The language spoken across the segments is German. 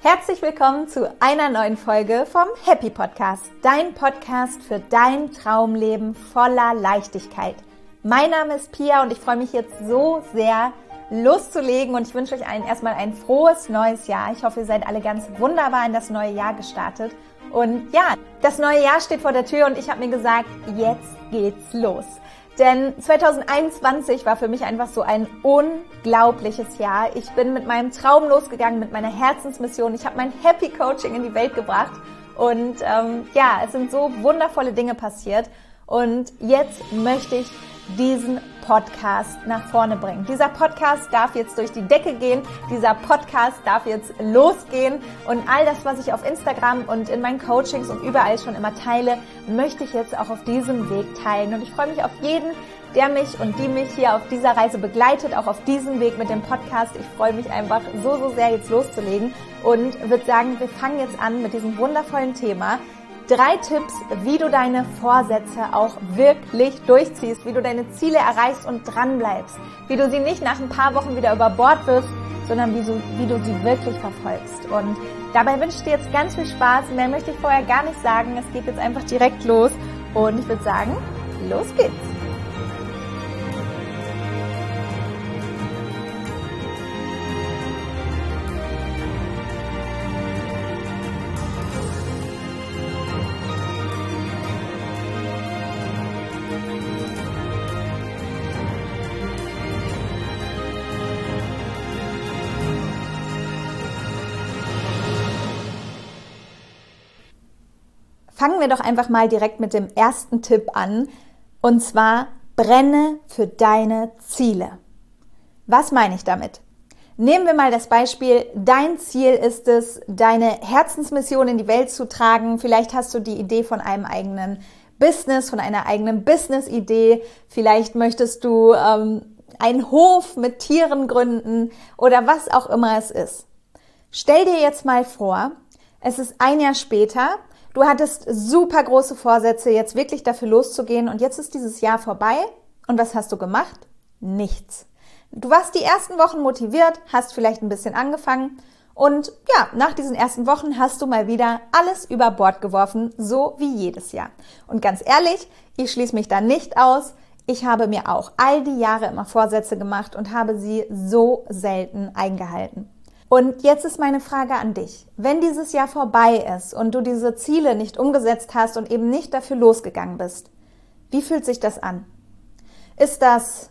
Herzlich willkommen zu einer neuen Folge vom Happy Podcast, dein Podcast für dein Traumleben voller Leichtigkeit. Mein Name ist Pia und ich freue mich jetzt so sehr, loszulegen und ich wünsche euch allen erstmal ein frohes neues Jahr. Ich hoffe, ihr seid alle ganz wunderbar in das neue Jahr gestartet. Und ja, das neue Jahr steht vor der Tür und ich habe mir gesagt, jetzt geht's los. Denn 2021 war für mich einfach so ein unglaubliches Jahr. Ich bin mit meinem Traum losgegangen, mit meiner Herzensmission. Ich habe mein Happy Coaching in die Welt gebracht. Und es sind so wundervolle Dinge passiert. Und jetzt möchte ich diesen Podcast nach vorne bringen. Dieser Podcast darf jetzt durch die Decke gehen. Dieser Podcast darf jetzt losgehen. Und all das, was ich auf Instagram und in meinen Coachings und überall schon immer teile, möchte ich jetzt auch auf diesem Weg teilen. Und ich freue mich auf jeden, der mich und die mich hier auf dieser Reise begleitet, auch auf diesem Weg mit dem Podcast. Ich freue mich einfach so sehr, jetzt loszulegen und würde sagen, wir fangen jetzt an mit diesem wundervollen Thema. 3 Tipps, wie du deine Vorsätze auch wirklich durchziehst, wie du deine Ziele erreichst und dranbleibst, wie du sie nicht nach ein paar Wochen wieder über Bord wirfst, sondern wie du sie wirklich verfolgst. Und dabei wünsche ich dir jetzt ganz viel Spaß. Mehr möchte ich vorher gar nicht sagen. Es geht jetzt einfach direkt los und ich würde sagen, los geht's. Fangen wir doch einfach mal direkt mit dem ersten Tipp an, und zwar brenne für deine Ziele. Was meine ich damit? Nehmen wir mal das Beispiel, dein Ziel ist es, deine Herzensmission in die Welt zu tragen. Vielleicht hast du die Idee von einem eigenen Business, von einer eigenen Business-Idee. Vielleicht möchtest du einen Hof mit Tieren gründen oder was auch immer es ist. Stell dir jetzt mal vor, es ist ein Jahr später. Du hattest super große Vorsätze, jetzt wirklich dafür loszugehen und jetzt ist dieses Jahr vorbei. Und was hast du gemacht? Nichts. Du warst die ersten Wochen motiviert, hast vielleicht ein bisschen angefangen und ja, nach diesen ersten Wochen hast du mal wieder alles über Bord geworfen, so wie jedes Jahr. Und ganz ehrlich, ich schließe mich da nicht aus. Ich habe mir auch all die Jahre immer Vorsätze gemacht und habe sie so selten eingehalten. Und jetzt ist meine Frage an dich. Wenn dieses Jahr vorbei ist und du diese Ziele nicht umgesetzt hast und eben nicht dafür losgegangen bist, wie fühlt sich das an? Ist das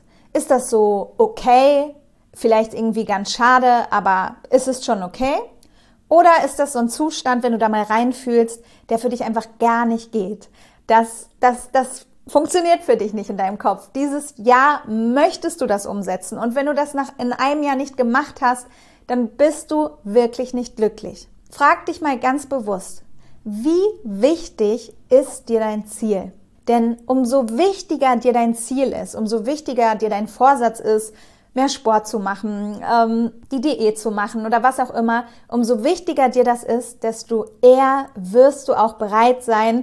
so okay? Vielleicht irgendwie ganz schade, aber ist es schon okay? Oder ist das so ein Zustand, wenn du da mal reinfühlst, der für dich einfach gar nicht geht? Das funktioniert für dich nicht in deinem Kopf. Dieses Jahr möchtest du das umsetzen. Und wenn du das in einem Jahr nicht gemacht hast, dann bist du wirklich nicht glücklich. Frag dich mal ganz bewusst, wie wichtig ist dir dein Ziel? Denn umso wichtiger dir dein Ziel ist, umso wichtiger dir dein Vorsatz ist, mehr Sport zu machen, die Diät zu machen oder was auch immer, umso wichtiger dir das ist, desto eher wirst du auch bereit sein,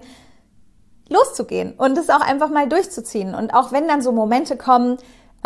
loszugehen und es auch einfach mal durchzuziehen. Und auch wenn dann so Momente kommen,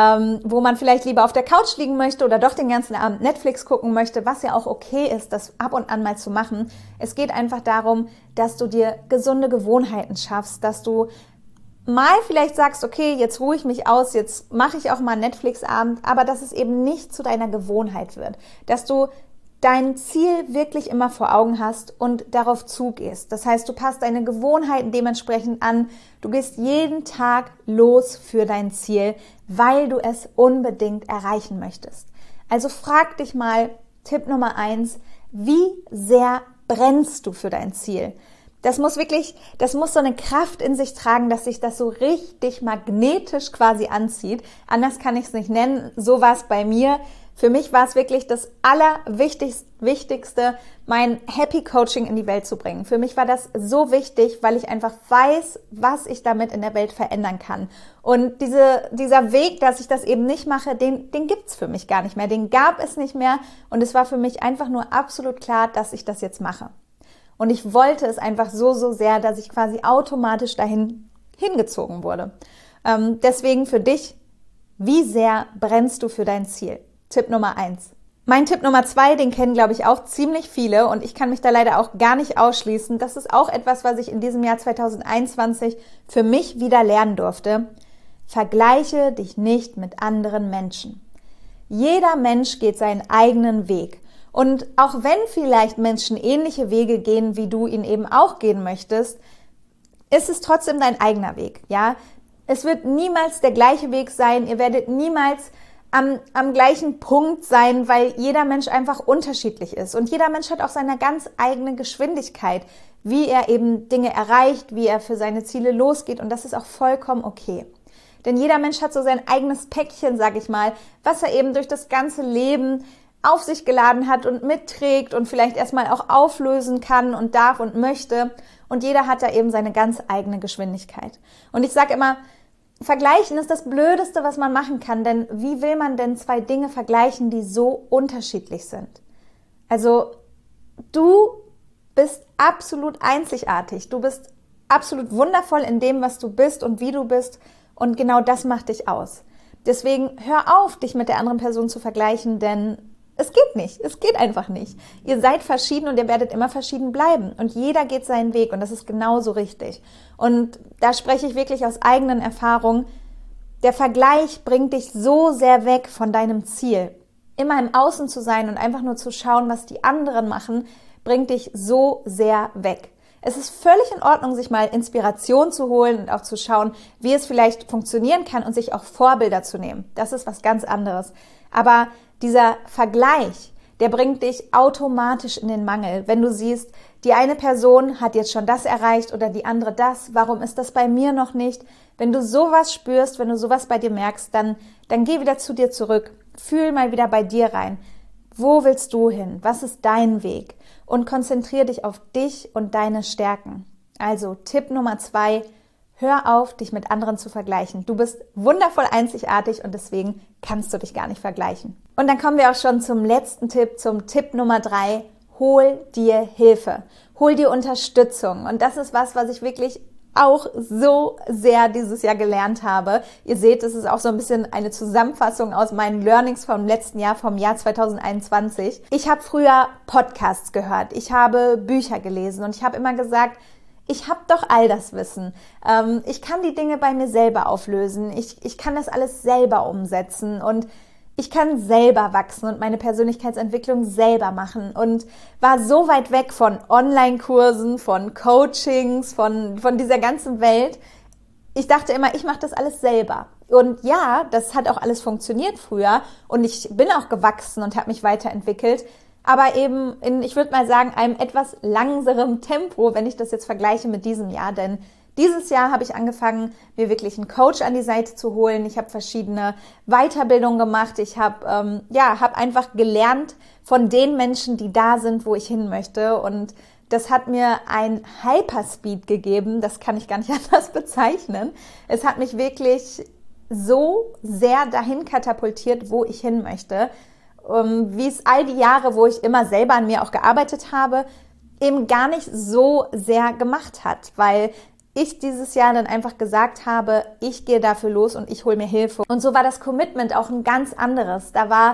wo man vielleicht lieber auf der Couch liegen möchte oder doch den ganzen Abend Netflix gucken möchte, was ja auch okay ist, das ab und an mal zu machen. Es geht einfach darum, dass du dir gesunde Gewohnheiten schaffst, dass du mal vielleicht sagst, okay, jetzt ruhe ich mich aus, jetzt mache ich auch mal einen Netflix-Abend, aber dass es eben nicht zu deiner Gewohnheit wird, dass du dein Ziel wirklich immer vor Augen hast und darauf zugehst. Das heißt, du passt deine Gewohnheiten dementsprechend an. Du gehst jeden Tag los für dein Ziel, weil du es unbedingt erreichen möchtest. Also frag dich mal, Tipp Nummer 1, wie sehr brennst du für dein Ziel? Das muss so eine Kraft in sich tragen, dass sich das so richtig magnetisch quasi anzieht. Anders kann ich es nicht nennen. So war es bei mir. Für mich war es wirklich das Allerwichtigste, mein Happy Coaching in die Welt zu bringen. Für mich war das so wichtig, weil ich einfach weiß, was ich damit in der Welt verändern kann. Und dieser Weg, dass ich das eben nicht mache, den gibt's für mich gar nicht mehr. Den gab es nicht mehr. Und es war für mich einfach nur absolut klar, dass ich das jetzt mache. Und ich wollte es einfach so sehr, dass ich quasi automatisch dahin hingezogen wurde. Deswegen für dich, wie sehr brennst du für dein Ziel? Tipp Nummer 1. Mein Tipp Nummer 2, den kennen, glaube ich, auch ziemlich viele und ich kann mich da leider auch gar nicht ausschließen. Das ist auch etwas, was ich in diesem Jahr 2021 für mich wieder lernen durfte. Vergleiche dich nicht mit anderen Menschen. Jeder Mensch geht seinen eigenen Weg. Und auch wenn vielleicht Menschen ähnliche Wege gehen, wie du ihn eben auch gehen möchtest, ist es trotzdem dein eigener Weg, ja? Es wird niemals der gleiche Weg sein. Ihr werdet niemals am gleichen Punkt sein, weil jeder Mensch einfach unterschiedlich ist. Und jeder Mensch hat auch seine ganz eigene Geschwindigkeit, wie er eben Dinge erreicht, wie er für seine Ziele losgeht. Und das ist auch vollkommen okay. Denn jeder Mensch hat so sein eigenes Päckchen, sag ich mal, was er eben durch das ganze Leben auf sich geladen hat und mitträgt und vielleicht erstmal auch auflösen kann und darf und möchte. Und jeder hat da eben seine ganz eigene Geschwindigkeit. Und ich sage immer, Vergleichen ist das Blödeste, was man machen kann, denn wie will man denn zwei Dinge vergleichen, die so unterschiedlich sind? Also, du bist absolut einzigartig, du bist absolut wundervoll in dem, was du bist und wie du bist und genau das macht dich aus. Deswegen hör auf, dich mit der anderen Person zu vergleichen, denn es geht nicht, es geht einfach nicht. Ihr seid verschieden und ihr werdet immer verschieden bleiben und jeder geht seinen Weg und das ist genauso richtig. Und da spreche ich wirklich aus eigenen Erfahrungen. Der Vergleich bringt dich so sehr weg von deinem Ziel. Immer im Außen zu sein und einfach nur zu schauen, was die anderen machen, bringt dich so sehr weg. Es ist völlig in Ordnung, sich mal Inspiration zu holen und auch zu schauen, wie es vielleicht funktionieren kann und sich auch Vorbilder zu nehmen. Das ist was ganz anderes. Aber dieser Vergleich, der bringt dich automatisch in den Mangel. Wenn du siehst, die eine Person hat jetzt schon das erreicht oder die andere das, warum ist das bei mir noch nicht? Wenn du sowas spürst, wenn du sowas bei dir merkst, dann geh wieder zu dir zurück. Fühl mal wieder bei dir rein. Wo willst du hin? Was ist dein Weg? Und konzentriere dich auf dich und deine Stärken. Also Tipp Nummer 2, hör auf, dich mit anderen zu vergleichen. Du bist wundervoll einzigartig und deswegen kannst du dich gar nicht vergleichen. Und dann kommen wir auch schon zum letzten Tipp, zum Tipp Nummer 3. Hol dir Hilfe. Hol dir Unterstützung. Und das ist was ich wirklich auch so sehr dieses Jahr gelernt habe. Ihr seht, es ist auch so ein bisschen eine Zusammenfassung aus meinen Learnings vom letzten Jahr, vom Jahr 2021. Ich habe früher Podcasts gehört, ich habe Bücher gelesen und ich habe immer gesagt, ich habe doch all das Wissen. Ich kann die Dinge bei mir selber auflösen. Ich kann das alles selber umsetzen und ich kann selber wachsen und meine Persönlichkeitsentwicklung selber machen und war so weit weg von Online-Kursen, von Coachings, von dieser ganzen Welt. Ich dachte immer, ich mache das alles selber. Und ja, das hat auch alles funktioniert früher und ich bin auch gewachsen und habe mich weiterentwickelt. Aber eben ich würde mal sagen, einem etwas langsamerem Tempo, wenn ich das jetzt vergleiche mit diesem Jahr. Denn dieses Jahr habe ich angefangen, mir wirklich einen Coach an die Seite zu holen. Ich habe verschiedene Weiterbildungen gemacht. Ich habe hab einfach gelernt von den Menschen, die da sind, wo ich hin möchte. Und das hat mir ein Hyperspeed gegeben. Das kann ich gar nicht anders bezeichnen. Es hat mich wirklich so sehr dahin katapultiert, wo ich hin möchte. Wie es all die Jahre, wo ich immer selber an mir auch gearbeitet habe, eben gar nicht so sehr gemacht hat, weil ich dieses Jahr dann einfach gesagt habe, ich gehe dafür los und ich hole mir Hilfe. Und so war das Commitment auch ein ganz anderes. Da war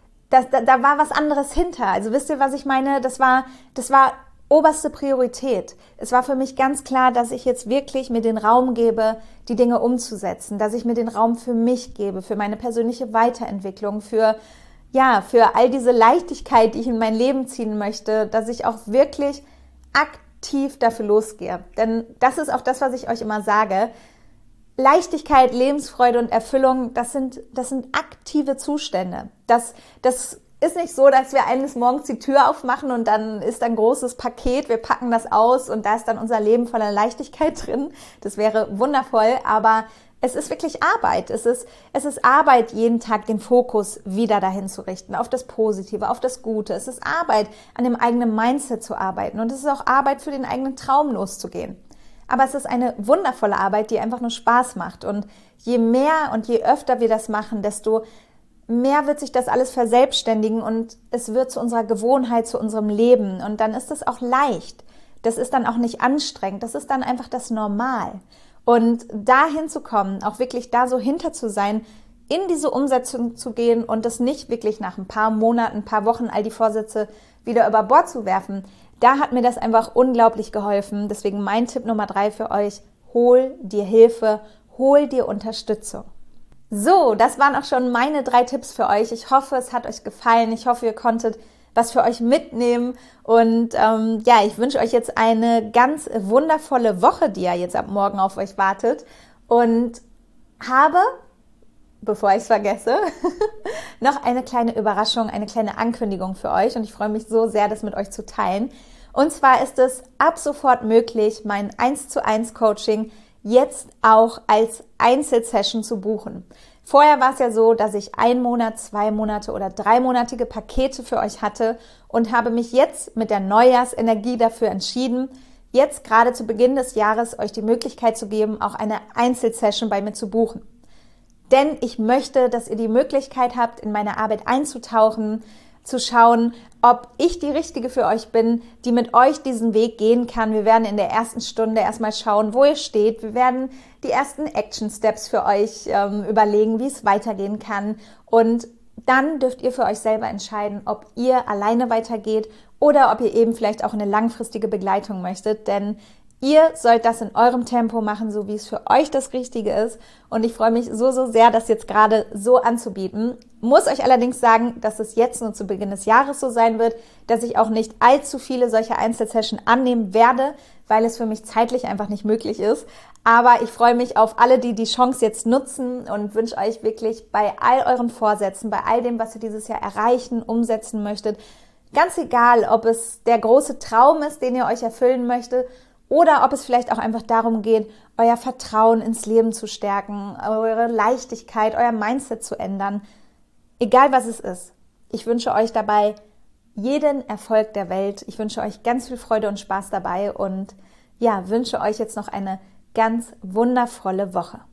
was anderes hinter. Also wisst ihr, was ich meine? Das war oberste Priorität. Es war für mich ganz klar, dass ich jetzt wirklich mir den Raum gebe, die Dinge umzusetzen, dass ich mir den Raum für mich gebe, für meine persönliche Weiterentwicklung, für all diese Leichtigkeit, die ich in mein Leben ziehen möchte, dass ich auch wirklich aktiv dafür losgehe. Denn das ist auch das, was ich euch immer sage. Leichtigkeit, Lebensfreude und Erfüllung, das sind aktive Zustände. Das ist nicht so, dass wir eines Morgens die Tür aufmachen und dann ist ein großes Paket, wir packen das aus und da ist dann unser Leben voller Leichtigkeit drin. Das wäre wundervoll, aber es ist wirklich Arbeit. Es ist Arbeit, jeden Tag den Fokus wieder dahin zu richten, auf das Positive, auf das Gute. Es ist Arbeit, an dem eigenen Mindset zu arbeiten und es ist auch Arbeit, für den eigenen Traum loszugehen. Aber es ist eine wundervolle Arbeit, die einfach nur Spaß macht und je mehr und je öfter wir das machen, desto mehr wird sich das alles verselbstständigen und es wird zu unserer Gewohnheit, zu unserem Leben und dann ist es auch leicht. Das ist dann auch nicht anstrengend, das ist dann einfach das Normal. Und dahin zu kommen, auch wirklich da so hinter zu sein, in diese Umsetzung zu gehen und das nicht wirklich nach ein paar Monaten, ein paar Wochen all die Vorsätze wieder über Bord zu werfen. Da hat mir das einfach unglaublich geholfen. Deswegen mein Tipp Nummer 3 für euch: hol dir Hilfe, hol dir Unterstützung. So, das waren auch schon meine 3 Tipps für euch. Ich hoffe, es hat euch gefallen. Ich hoffe, ihr konntet was für euch mitnehmen. Und ich wünsche euch jetzt eine ganz wundervolle Woche, die ja jetzt ab morgen auf euch wartet. Und habe, bevor ich es vergesse, noch eine kleine Überraschung, eine kleine Ankündigung für euch. Und ich freue mich so sehr, das mit euch zu teilen. Und zwar ist es ab sofort möglich, mein 1:1 Coaching jetzt auch als Einzelsession zu buchen. Vorher war es ja so, dass ich 1 Monat, 2 Monate oder 3-monatige Pakete für euch hatte und habe mich jetzt mit der Neujahrsenergie dafür entschieden, jetzt gerade zu Beginn des Jahres euch die Möglichkeit zu geben, auch eine Einzelsession bei mir zu buchen. Denn ich möchte, dass ihr die Möglichkeit habt, in meine Arbeit einzutauchen, zu schauen, ob ich die Richtige für euch bin, die mit euch diesen Weg gehen kann. Wir werden in der ersten Stunde erstmal schauen, wo ihr steht. Wir werden die ersten Action Steps für euch überlegen, wie es weitergehen kann. Und dann dürft ihr für euch selber entscheiden, ob ihr alleine weitergeht oder ob ihr eben vielleicht auch eine langfristige Begleitung möchtet. Denn ihr sollt das in eurem Tempo machen, so wie es für euch das Richtige ist. Und ich freue mich so sehr, das jetzt gerade so anzubieten. Muss euch allerdings sagen, dass es jetzt nur zu Beginn des Jahres so sein wird, dass ich auch nicht allzu viele solche Einzelsessions annehmen werde, weil es für mich zeitlich einfach nicht möglich ist. Aber ich freue mich auf alle, die die Chance jetzt nutzen und wünsche euch wirklich bei all euren Vorsätzen, bei all dem, was ihr dieses Jahr erreichen, umsetzen möchtet, ganz egal, ob es der große Traum ist, den ihr euch erfüllen möchtet, oder ob es vielleicht auch einfach darum geht, euer Vertrauen ins Leben zu stärken, eure Leichtigkeit, euer Mindset zu ändern. Egal was es ist. Ich wünsche euch dabei jeden Erfolg der Welt. Ich wünsche euch ganz viel Freude und Spaß dabei und wünsche euch jetzt noch eine ganz wundervolle Woche.